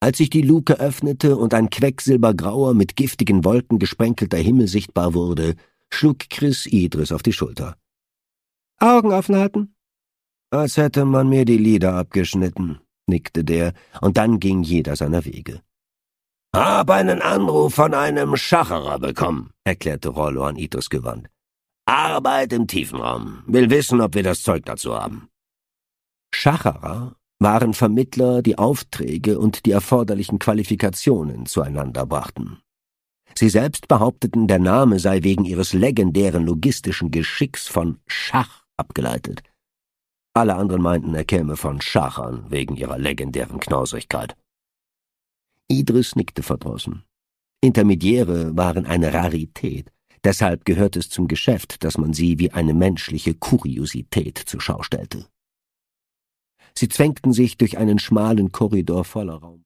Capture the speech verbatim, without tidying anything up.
Als sich die Luke öffnete und ein quecksilbergrauer, mit giftigen Wolken gesprenkelter Himmel sichtbar wurde, schlug Chris Idris auf die Schulter. »Augen offen halten?« »Als hätte man mir die Lider abgeschnitten«, nickte der, und dann ging jeder seiner Wege. »Hab einen Anruf von einem Schacherer bekommen«, erklärte Rollo an Idris gewandt. »Arbeit im Tiefenraum. Will wissen, ob wir das Zeug dazu haben.« Schacherer waren Vermittler, die Aufträge und die erforderlichen Qualifikationen zueinander brachten. Sie selbst behaupteten, der Name sei wegen ihres legendären logistischen Geschicks von Schach abgeleitet. Alle anderen meinten, er käme von Schachern wegen ihrer legendären Knauserigkeit. Idris nickte verdrossen. Intermediäre waren eine Rarität, deshalb gehört es zum Geschäft, dass man sie wie eine menschliche Kuriosität zur Schau stellte. Sie zwängten sich durch einen schmalen Korridor voller Raum.